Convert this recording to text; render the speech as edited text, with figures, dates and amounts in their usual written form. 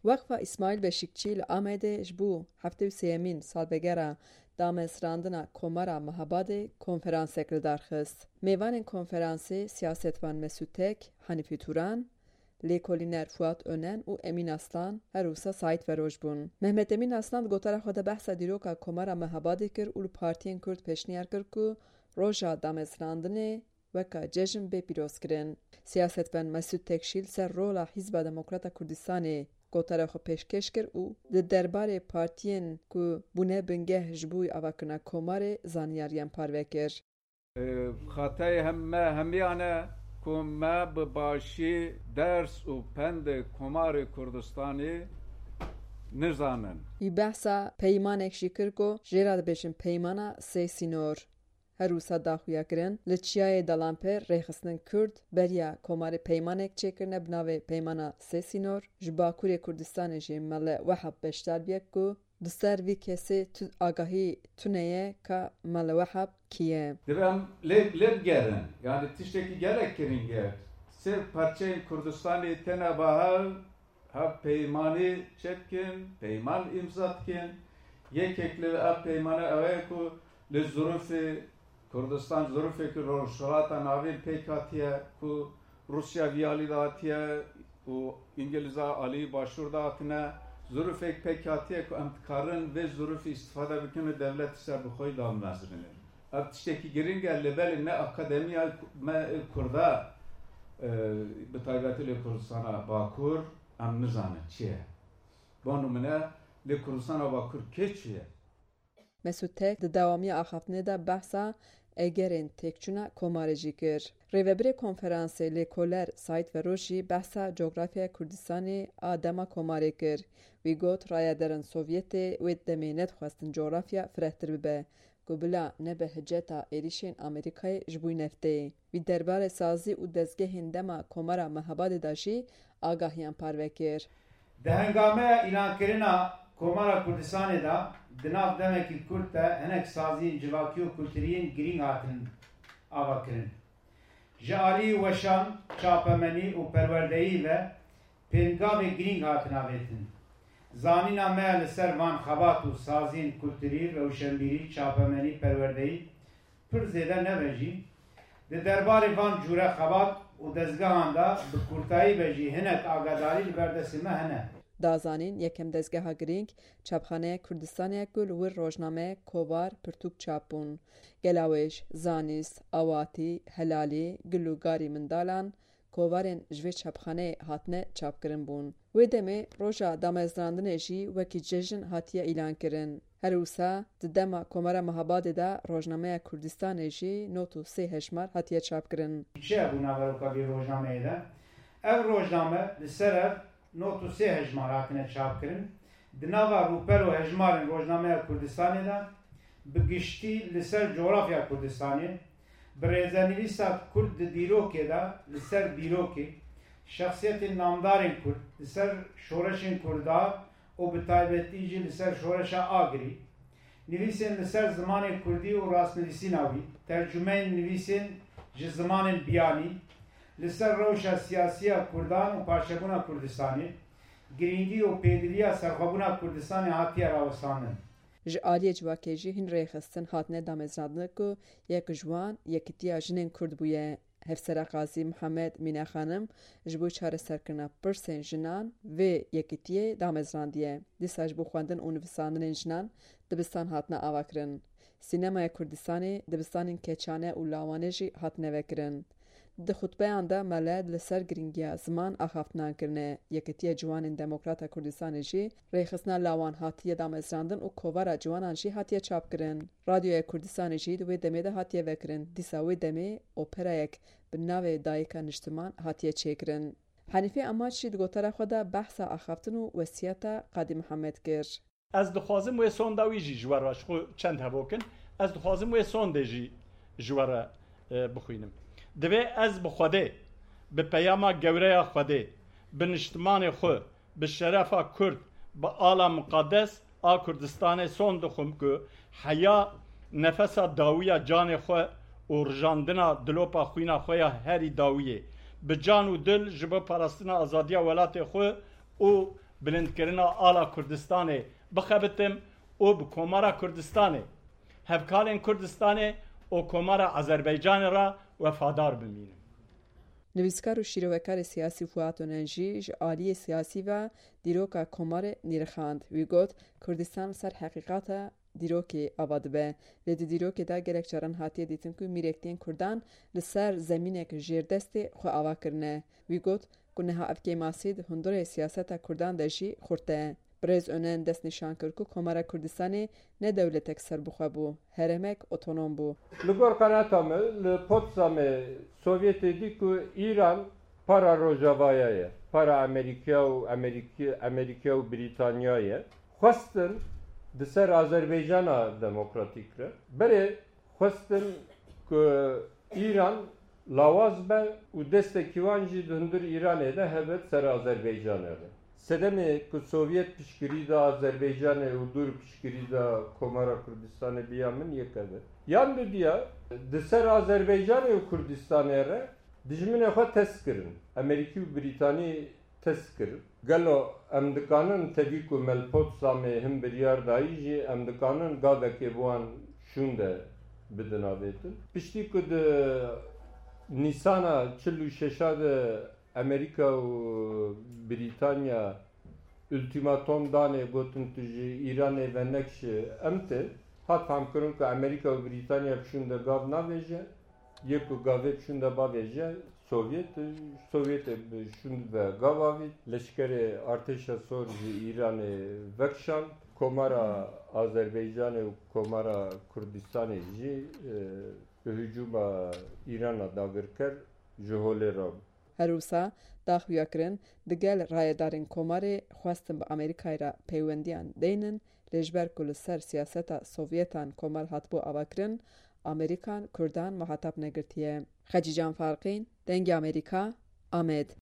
Waqfa İsmail Beşikçi li Amedê ji bo 73 salvegera damezrandina Komara Mehabadê konferansek li darxist. Mêvanên konferansê siyasetvan Mesut Tek, Hanîfî Turan, lêkolîner Fuat Önen û Emîn Aslan her wisa Saîd Veroj bûn. Mehmet Emîn Aslan di gotara xwe de behsa dîroka Komara Mehabadê kir û li partiyên Kurd pêşniyar kir ku roja damezrandinê weka cejn bê pîrozkirin. Siyasetvan Mesut Tek jî li ser rola Hîzba Demokrata Kurdistanê gotara xwe pêşkêş kir û di derbarê partiyên ku bûne bingeh ji bo avakirina Komarê zaniyariyan parve kir. Xatayê hemiyan e ku me bi başî ders û pendê Komarê Kurdistanê nizanin. Wî behsa peymanek jî kir ku jêra dibêjin peymana sê sînor. Her wisa daxuya kirin li Çiyayê Dalanpêr rêxistin Kurd beriya Komarê peymanek çêkirine bi navê peymana sê sînor ji Bakurê Kurdistanê jî mele Wehab beşdar biye ku di ser vî kesê agahî tune ye ka mele Wehab kî ye. Divem lê bigerin yani tiştekî gelek kirin ger. Sê parçeyên Kurdistanê tene bahev hev peymanî çekin, peyman imza dikin. Yekek li ev peymane ew ye ku li zirûfê Kurdistan zirûfekî rojhilata navê pêk hatiye ku Rusya viyalî de hatiye û İngilîza alî başûr de hatine zirûfek pêk hatiye ku em dikarin vê zirûfê îstîfade bikin û devletî ser bi xwe damezrînin. Ev tiştekî giring e li belê ne akademiya me Kurda bi taybetî lê Kurdistana Bakur em nizanin çi ye. Bo numune lê Kurdistana Bakur kê çi ye? Mesut Tek di dewamiya axaftinê de behsa egerên têkçûna Komarê jî kir. Rêveberê konferansê lêkoler Saîd Veroj jî behsa coğrafyaya Kurdistanê a dema Komarê kir. Wî got rayaderên Sovyetê wê demê nedixwestin coğrafya firehtir bibe ku bila nebe hiceta êrişên Amerîkayê ji bo neftê. Wî derbarê sazî û dezgehên dema Komara Mehabadê de jî agahiyan parve kir. Di hengameya îlankirina Komara Kurdistanê de di nav demekî Kurd de hinek saziyên civakî û kulturîyên girîng hatin avakirin. Ji alî weşan, çapemenî û perwerdeyî ve pêngavê girîng hatin avêtin. Zanîna me li ser van xebat û saziyên kulturî, rewşenbîrî, çapemenî, perwerdeyî pir zêde nebe jî di derbarê van cûre xebat û dezgehan de bi kurtayî ve jî hinek agadarî li ber destê me hene. Dazanîn yekem dezgeha girîng çapxaneya Kurdistanê ku li wir rojname Kovar pirtûk çap bûn. Gela wê ji zanîst, awatî, helalî, gil û garî mindalan kovarên ji vê çapxaneyê hatine çapkirin bûn. Wê demê roja damezrandinê jî wekî cejn hatiye îlankirin. Her wisa di dema Komara Mehabadê de Rojnameya Kurdistanê jî not û sê hejmar hatiye çapkirin. Çi ye bû naveroka vê rojnameyê de? Ev rojname li ser ev not û sê hejmar hatine çapkirin. Di nava rûpel û hejmarên Rojnameya Kurdistanê de bi giştî li ser coğrafya Kurdistanê bi rêzenivîsa Kurd di dîrokê de li ser dîrokê şexsiyetên namdarên Kurd li ser şoreşên Kurdar û bi taybetî jî li ser şoreşa Agirî nivîsên li ser zimanê Kurdî û rastnivîsîna wî tercümeyên nivîsên ji zimanên biyanî li ser rewşa siyasiya Kurdan û parçebûna Kurdistanê girîngî û pêdivîya serxwebûna Kurdistanê hatiye rawestanîn. Ji aliyê civakê jî hin rêxistin hatine damezrandin ku yek ji wan yekîtiya jinên Kurd bûye. Hevsera Qazî Mihemed Mîne Xanim ji bo çareserkirina pirsên jinan vê yekîtiyê damezrandiye. Dîsa ji bo xwendin û nivîsandinên jinan dibistan hatine avakirin. Sînemaya Kurdistanê dibistanên keçane û lawanê jî hatine vekirin. Di xutbeyan de mele li ser giringiya ziman axaftinan kirine. Yekîtiya Ciwanên Demokrata Kurdistanê jî rêxistina lawan hatiye damezrandin û kovara ciwanan jî hatiye çapkirin. Radyoya Kurdistanê jî di wê demê de hatiye vekirin. Dîsa wê demê operayek bi navê Dayika Niştiman hatiye çêkirin. Hanîfê Amaç jî di gotara xwe de behsa axaftin û wesiyeta Qadî Mihemed kir. Ez dixwazim wê sonda wî jî ji we re ji xwe çend hevokin. Ez dixwazim wê sondê jî ji we re bixwînim. Divê ez bi Xwedê, bi peyama gewreya Xwedê, bi niştimanê xwe, bi şerefa Kurd, bi ala muqaddes a Kurdistanê son dixwim ku heya nefesa dawiya canê xwe û rijandina dilopa xwîna xwe ya herî dawiyê, bi can û dil ji bo parastina azadiya welatê xwe û بلندکردنا آلا کوردستانê bixebitim û bi Komara Kurdistanê hevkalên Kurdistanê û Komara Azerbaycanê ra wefadar bimînin. Nivîskar û şîrovekarê siyasî Fuat Onan jî ji aliyê siyasî ve dîroka Komarê nîrxand. Wî got Kurdistan ser heqîqata dîrokê ava dibe. Lê di dîrokê de gelek caran hatiye dîtin ku mîrektiyên Kurdan li ser zemînek jêrdestê xwe ava kirine. Wî got ku niha ev kêmasî di hundirê siyaseta Kurdan de jî xurt e. Birêz Onan dest nîşan kir ku Komara Kurdistanê ne dewletek serbixwe bû, heremek otonom bû. Li gor qenata me li Potsdamê Sovyetê dî ku İran para Rojavaya ye, para Amerîka û Brîtanya ye. Xwestin di ser Azerbaycana demokratîk re. Berê xwestin ku İran lawaz be û destekî wan jî di hundir İranê de hebe ser Azerbaycanê re. Sedemê ku Sovyet piştgirî da Azerbaycanê û dur piştgirî da Komara Kurdistanê biya min yek ev. Yan bidiya di ser Azerbaycanê û Kurdistanê re dijminê xwe test kirin. Amerîkî û Brîtanî test kirin. Gelo em dikanin tevî ku Melpotsdamê hin biryar dayî jî em dikanin gavekê bi wan şûn de bidin avêtin. Piştî ku di Nîsana 46 de Amerika û Brîtanya ultimatom danê gotin tu ji İranê ve nekşi em tê hat famkirin ku Amerika û Brîtanya pişûn de gav navêje yek ku gavê pişûn de bavêje Sovyetê pişûn ve gav avî leşkerê artêşa sor ji İranê vekşand Komara Azerbaycanê û Komara Kurdistanê jî bi hücuma İran'a dagir kir ji holê ra. Her wisa daxuya kirin digel rayedarên Komarê xwestin bi Amerîkayê re peywendiyan deynin lê ji ber ku li ser siyaseta Sovyetan Komar hatibû avakirin, Amerîkan Kurdan mehetap negirtiye. Xecî Can Farqîn, Dengê Amerîka, Amed.